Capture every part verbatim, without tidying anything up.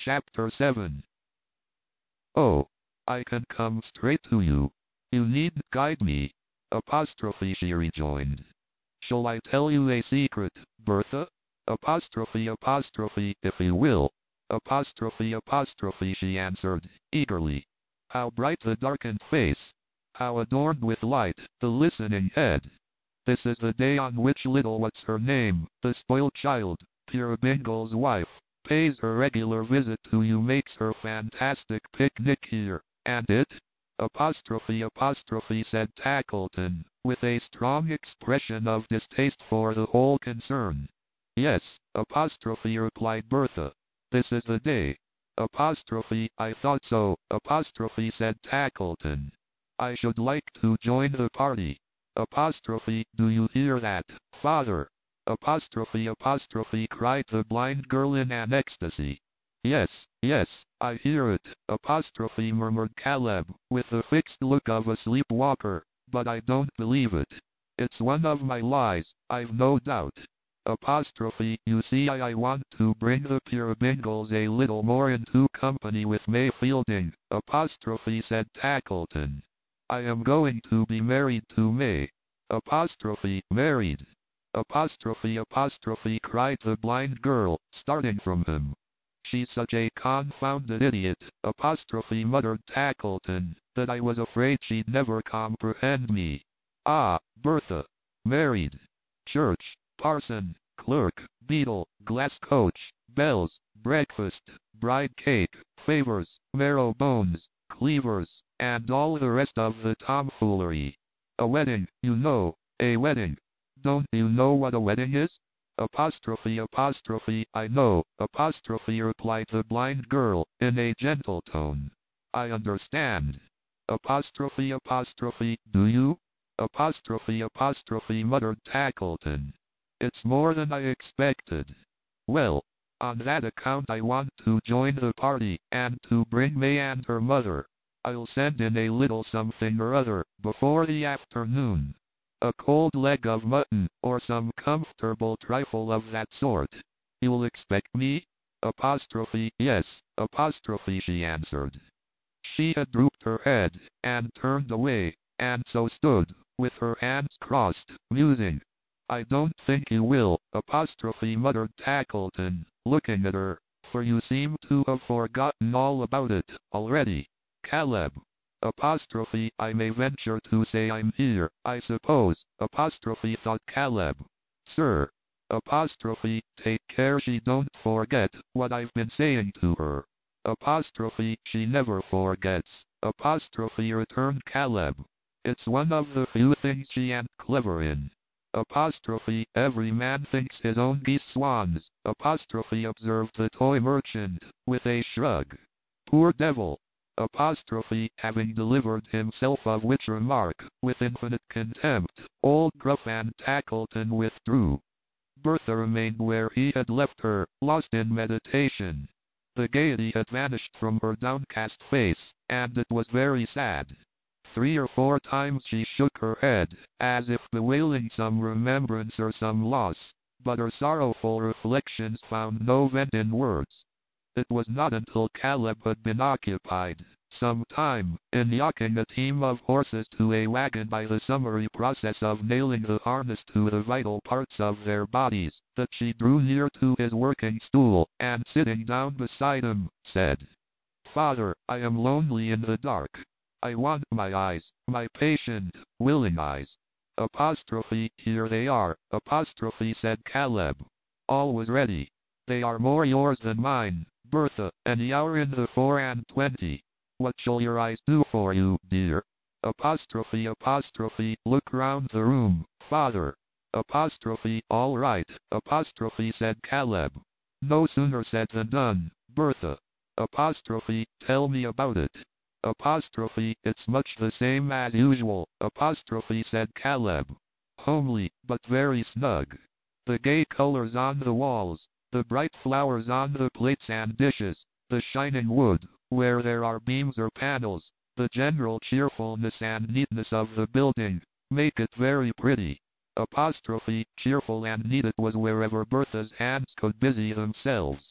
Chapter seven. Oh, I can come straight to you. You needn't guide me. Apostrophe, she rejoined. Shall I tell you a secret, Bertha? Apostrophe, apostrophe, if you will. Apostrophe, apostrophe, she answered, eagerly. How bright the darkened face! How adorned with light, the listening head! This is the day on which little what's-her-name, the spoiled child, Peerybingle's wife, pays her regular visit to you, makes her fantastic picnic here, and it? Apostrophe, apostrophe, said Tackleton, with a strong expression of distaste for the whole concern. Yes, apostrophe, replied Bertha. This is the day. Apostrophe, I thought so, apostrophe, said Tackleton. I should like to join the party. Apostrophe, do you hear that, father? Apostrophe, apostrophe, cried the blind girl in an ecstasy. Yes, yes, I hear it, apostrophe, murmured Caleb, with the fixed look of a sleepwalker, but I don't believe it. It's one of my lies, I've no doubt. Apostrophe, you see I, I want to bring the Peerybingles a little more into company with May Fielding, apostrophe, said Tackleton. I am going to be married to May. Apostrophe, married. Apostrophe, apostrophe, cried the blind girl, starting from him. She's such a confounded idiot, apostrophe, muttered Tackleton, that I was afraid she'd never comprehend me. Ah, Bertha. Married. Church, parson, clerk, beadle, glass coach, bells, breakfast, bride cake, favors, marrow bones, cleavers, and all the rest of the tomfoolery. A wedding, you know, a wedding. Don't you know what a wedding is? Apostrophe, apostrophe, I know, apostrophe, replied the blind girl, in a gentle tone. I understand. Apostrophe, apostrophe, do you? Apostrophe, apostrophe, muttered Tackleton. It's more than I expected. Well, on that account I want to join the party, and to bring May and her mother. I'll send in a little something or other, before the afternoon. A cold leg of mutton, or some comfortable trifle of that sort. You'll expect me? Apostrophe, yes, apostrophe, she answered. She had drooped her head, and turned away, and so stood, with her hands crossed, musing. I don't think you will, apostrophe, muttered Tackleton, looking at her, for you seem to have forgotten all about it, already. Caleb. Apostrophe, I may venture to say I'm here, I suppose, apostrophe, thought Caleb. Sir. Apostrophe, take care she don't forget what I've been saying to her. Apostrophe, she never forgets, apostrophe, returned Caleb. It's one of the few things she ain't clever in. Apostrophe, every man thinks his own geese swans, apostrophe, observed the toy merchant, with a shrug. Poor devil. Apostrophe, having delivered himself of which remark, with infinite contempt, old Gruff and Tackleton withdrew. Bertha remained where he had left her, lost in meditation. The gaiety had vanished from her downcast face, and it was very sad. Three or four times she shook her head, as if bewailing some remembrance or some loss, but her sorrowful reflections found no vent in words. It was not until Caleb had been occupied, some time, in yocking a team of horses to a wagon by the summary process of nailing the harness to the vital parts of their bodies, that she drew near to his working stool, and sitting down beside him, said, Father, I am lonely in the dark. I want my eyes, my patient, willing eyes. Apostrophe, here they are, apostrophe, said Caleb. All was ready. They are more yours than mine, Bertha, any hour in the four and twenty. What shall your eyes do for you, dear? Apostrophe, apostrophe, look round the room, father. Apostrophe, all right, apostrophe, said Caleb. No sooner said than done, Bertha. Apostrophe, tell me about it. Apostrophe, it's much the same as usual, apostrophe, said Caleb. Homely, but very snug. The gay colors on the walls, the bright flowers on the plates and dishes, the shining wood, where there are beams or panels, the general cheerfulness and neatness of the building, make it very pretty. Apostrophe, cheerful and neat it was wherever Bertha's hands could busy themselves.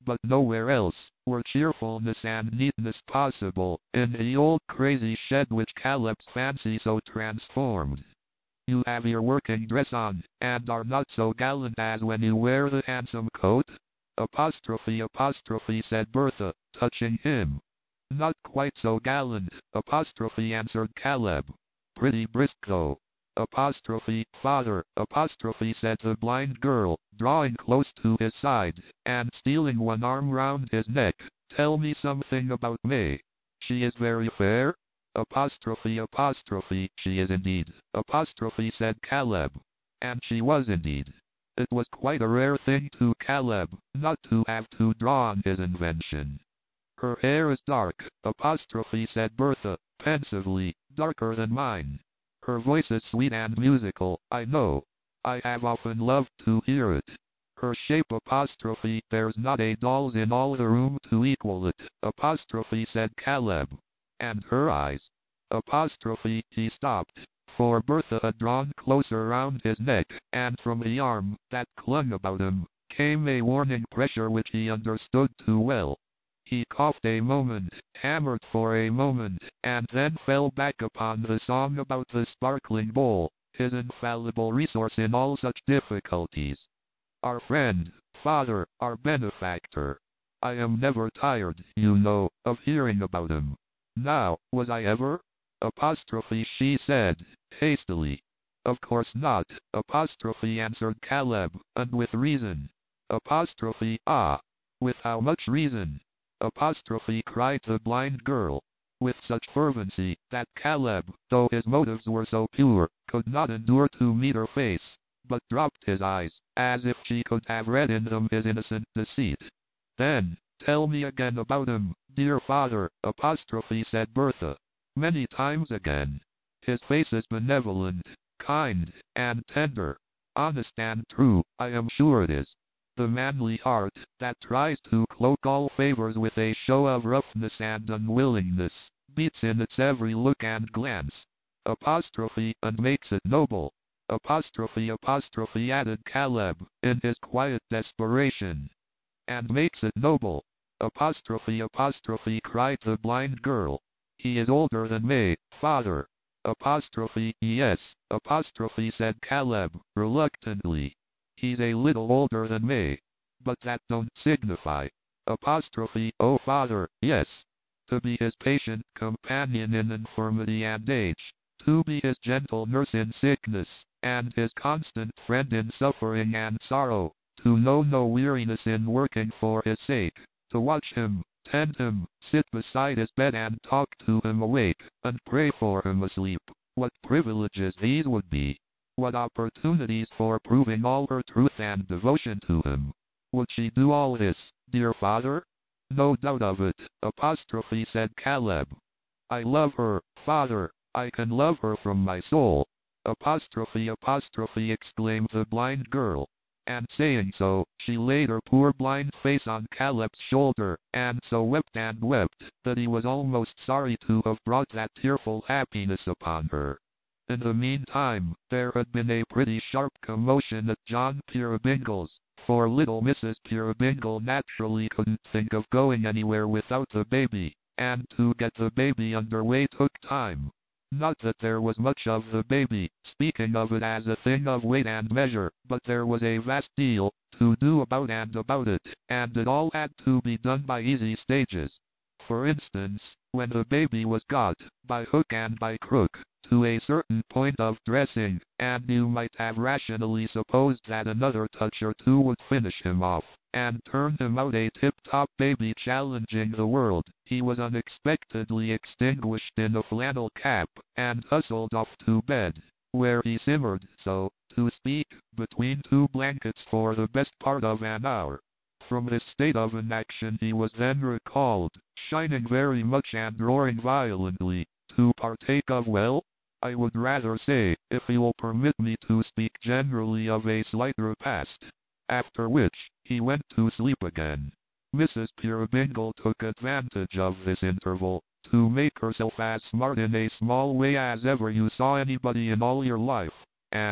but nowhere else were cheerfulness and neatness possible in the old crazy shed which Caleb's fancy so transformed. You have your working dress on, and are not so gallant as when you wear the handsome coat? Apostrophe apostrophe said Bertha, touching him. Not quite so gallant, apostrophe answered Caleb. Pretty brisk though. Apostrophe, father, apostrophe said the blind girl, drawing close to his side, and stealing one arm round his neck. Tell me something about May. She is very fair? Apostrophe apostrophe, she is indeed, apostrophe said Caleb. And she was indeed. It was quite a rare thing to Caleb, not to have to draw on his invention. Her hair is dark, apostrophe said Bertha, pensively, darker than mine. Her voice is sweet and musical, I know. I have often loved to hear it. Her shape apostrophe, there's not a doll's in all the room to equal it, apostrophe said Caleb. And her eyes. Apostrophe, he stopped, for Bertha had drawn closer round his neck, and from the arm that clung about him came a warning pressure which he understood too well. He coughed a moment, hammered for a moment, and then fell back upon the song about the sparkling bowl, his infallible resource in all such difficulties. Our friend, father, our benefactor. I am never tired, you know, of hearing about him. Now, was I ever? Apostrophe she said, hastily. Of course not, apostrophe answered Caleb, and with reason. Apostrophe, ah, with how much reason? Apostrophe cried the blind girl, with such fervency, that Caleb, though his motives were so pure, could not endure to meet her face, but dropped his eyes, as if she could have read in them his innocent deceit. Then, tell me again about him, dear father, apostrophe said Bertha. Many times again. His face is benevolent, kind, and tender. Honest and true, I am sure it is. The manly heart, that tries to cloak all favors with a show of roughness and unwillingness, beats in its every look and glance. Apostrophe, and makes it noble. Apostrophe apostrophe added Caleb, in his quiet desperation. And makes it noble. Apostrophe apostrophe cried the blind girl. He is older than May, father. Apostrophe, yes, apostrophe said Caleb, reluctantly. He's a little older than May. But that don't signify. Apostrophe, oh father, yes. To be his patient companion in infirmity and age. To be his gentle nurse in sickness, and his constant friend in suffering and sorrow. To know no weariness in working for his sake. To watch him, tend him, sit beside his bed and talk to him awake, and pray for him asleep. What privileges these would be! What opportunities for proving all her truth and devotion to him! Would she do all this, dear father? No doubt of it, apostrophe said Caleb. I love her, father, I can love her from my soul. Apostrophe apostrophe exclaimed the blind girl. And saying so, she laid her poor blind face on Caleb's shoulder, and so wept and wept, that he was almost sorry to have brought that tearful happiness upon her. In the meantime, there had been a pretty sharp commotion at John Peerybingle's, for little Missus Peerybingle naturally couldn't think of going anywhere without the baby, and to get the baby underway took time. Not that there was much of the baby, speaking of it as a thing of weight and measure, but there was a vast deal to do about and about it, and it all had to be done by easy stages. For instance, when the baby was got, by hook and by crook, to a certain point of dressing, and you might have rationally supposed that another touch or two would finish him off, and turn him out a tip-top baby challenging the world, he was unexpectedly extinguished in a flannel cap, and hustled off to bed, where he simmered, so to speak, between two blankets for the best part of an hour. From this state of inaction he was then recalled, shining very much and roaring violently, to partake of, well, I would rather say, if you will permit me to speak generally, of a slight repast. After which, he went to sleep again. Missus Peerybingle took advantage of this interval, to make herself as smart in a small way as ever you saw anybody in all your life, and,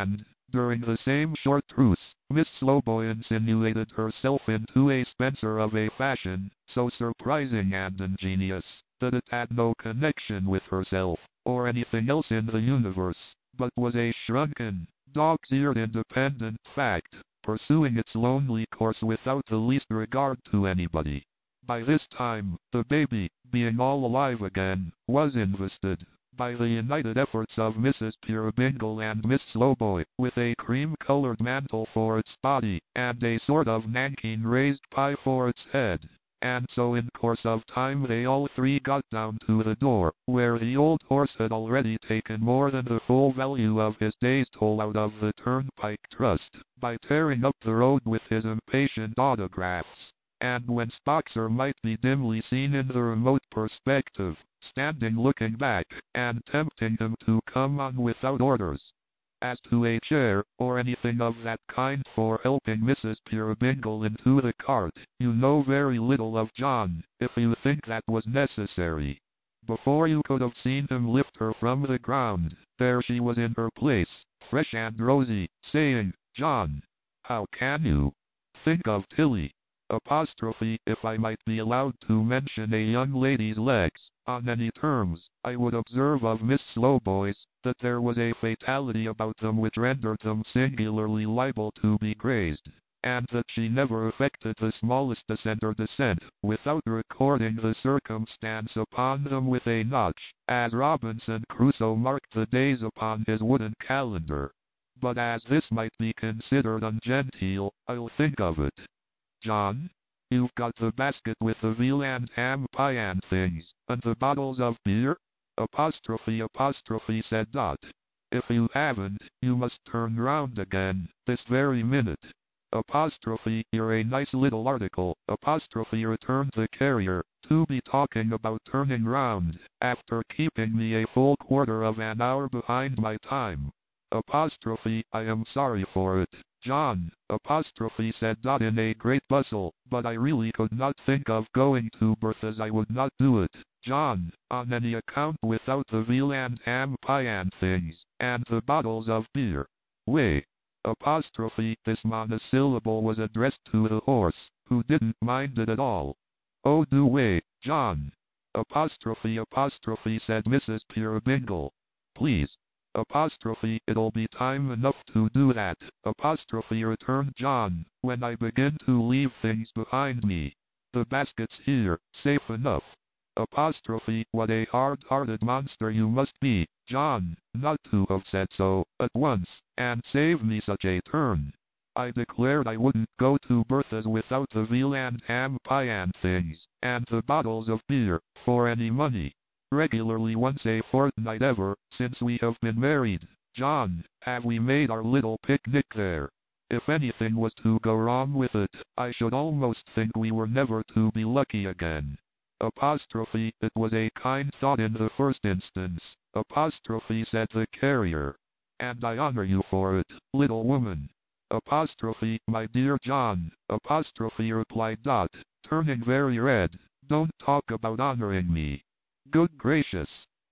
During the same short truce, Miss Slowboy insinuated herself into a Spencer of a fashion so surprising and ingenious that it had no connection with herself, or anything else in the universe, but was a shrunken, dog's-eared independent fact, pursuing its lonely course without the least regard to anybody. By this time, the baby, being all alive again, was invested, by the united efforts of Missus Peerybingle and Miss Slowboy, with a cream-colored mantle for its body, and a sort of nankeen raised pie for its head. And so in course of time they all three got down to the door, where the old horse had already taken more than the full value of his day's toll out of the Turnpike Trust, by tearing up the road with his impatient autographs. And when Spoxer might be dimly seen in the remote perspective, standing looking back, and tempting him to come on without orders. As to a chair, or anything of that kind for helping Missus Peerybingle into the cart, you know very little of John, if you think that was necessary. Before you could have seen him lift her from the ground, there she was in her place, fresh and rosy, saying, "John, how can you think of Tilly?" Apostrophe, if I might be allowed to mention a young lady's legs, on any terms, I would observe of Miss Slowboy's, that there was a fatality about them which rendered them singularly liable to be grazed, and that she never effected the smallest ascent or descent, without recording the circumstance upon them with a notch, as Robinson Crusoe marked the days upon his wooden calendar. But as this might be considered ungenteel, I'll think of it. John, you've got the basket with the veal and ham pie and things, and the bottles of beer? Apostrophe apostrophe said Dot. If you haven't, you must turn round again, this very minute. Apostrophe, you're a nice little article, apostrophe returned the carrier, to be talking about turning round, after keeping me a full quarter of an hour behind my time. Apostrophe, I am sorry for it. John, apostrophe said Dot in a great bustle, but I really could not think of going to Bertha's. I would not do it, John, on any account without the veal and ham pie and things, and the bottles of beer. Way. Apostrophe, this monosyllable was addressed to the horse, who didn't mind it at all. Oh, do way, John. Apostrophe apostrophe said Missus Peerybingle. Please. Apostrophe, it'll be time enough to do that, apostrophe returned John, when I begin to leave things behind me. The basket's here, safe enough. Apostrophe, what a hard-hearted monster you must be, John, not to have said so, at once, and save me such a turn. I declared I wouldn't go to Bertha's without the veal and ham pie and things, and the bottles of beer, for any money. Regularly once a fortnight ever, since we have been married, John, have we made our little picnic there. If anything was to go wrong with it, I should almost think we were never to be lucky again. Apostrophe, it was a kind thought in the first instance, apostrophe said the carrier. And I honor you for it, little woman. Apostrophe, my dear John, apostrophe replied Dot, turning very red, don't talk about honoring me. Good gracious.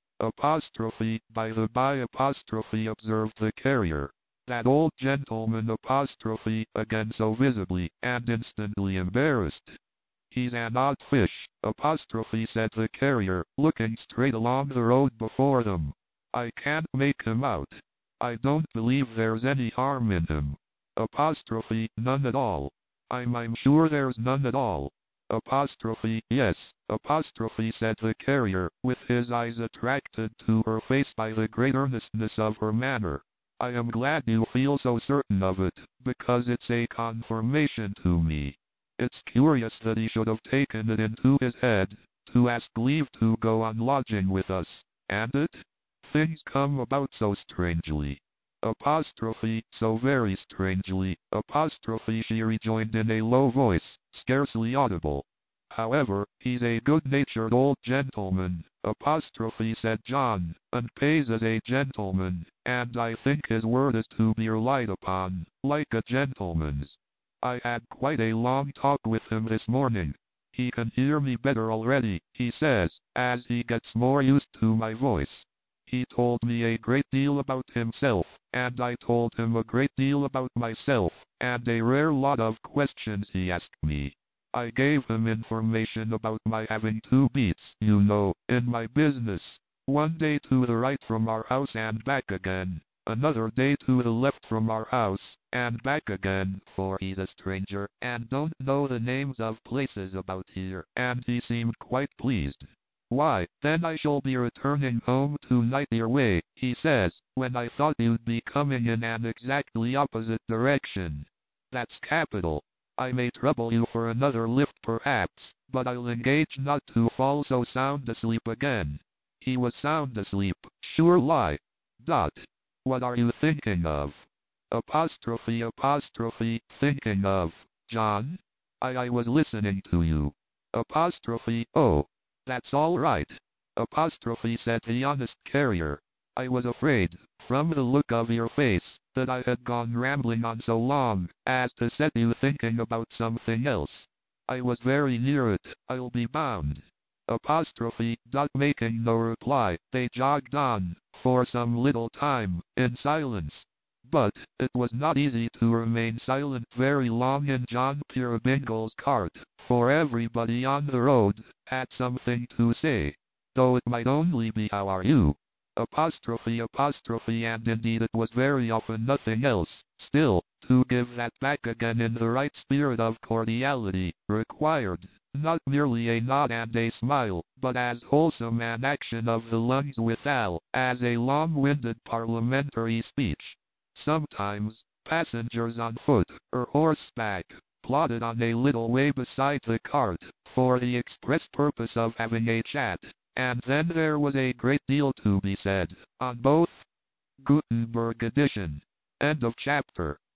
Apostrophe, by the by apostrophe observed the carrier. That old gentleman apostrophe, again so visibly, and instantly embarrassed. He's an odd fish, apostrophe said the carrier, looking straight along the road before them. I can't make him out. I don't believe there's any harm in him. Apostrophe, none at all. I'm I'm sure there's none at all. Apostrophe, yes, apostrophe said the carrier, with his eyes attracted to her face by the great earnestness of her manner. I am glad you feel so certain of it, because it's a confirmation to me. It's curious that he should have taken it into his head, to ask leave to go on lodging with us, and it? Things come about so strangely. Apostrophe, so very strangely, apostrophe she rejoined in a low voice, scarcely audible. However, he's a good-natured old gentleman, apostrophe said John, and pays as a gentleman, and I think his word is to be relied upon, like a gentleman's. I had quite a long talk with him this morning. He can hear me better already, he says, as he gets more used to my voice. He told me a great deal about himself, and I told him a great deal about myself, and a rare lot of questions he asked me. I gave him information about my having two beats, you know, in my business. One day to the right from our house and back again. Another day to the left from our house, and back again, for he's a stranger, and don't know the names of places about here, and he seemed quite pleased. Why, then I shall be returning home tonight your way, he says, when I thought you'd be coming in an exactly opposite direction. That's capital. I may trouble you for another lift perhaps, but I'll engage not to fall so sound asleep again. He was sound asleep, sure lie. Dot. What are you thinking of? Apostrophe apostrophe, thinking of, John? I I was listening to you. Apostrophe, oh. That's all right. Apostrophe, said the honest carrier. I was afraid, from the look of your face, that I had gone rambling on so long, as to set you thinking about something else. I was very near it, I'll be bound. Apostrophe, dot making no reply, they jogged on, for some little time, in silence. But, it was not easy to remain silent very long in John Peerybingle's cart, for everybody on the road had something to say, though it might only be how are you? Apostrophe apostrophe, and indeed it was very often nothing else. Still, to give that back again in the right spirit of cordiality, required, not merely a nod and a smile, but as wholesome an action of the lungs withal, as a long-winded parliamentary speech. Sometimes, passengers on foot, or horseback, plodded on a little way beside the cart, for the express purpose of having a chat, and then there was a great deal to be said, on both. Gutenberg edition. End of chapter.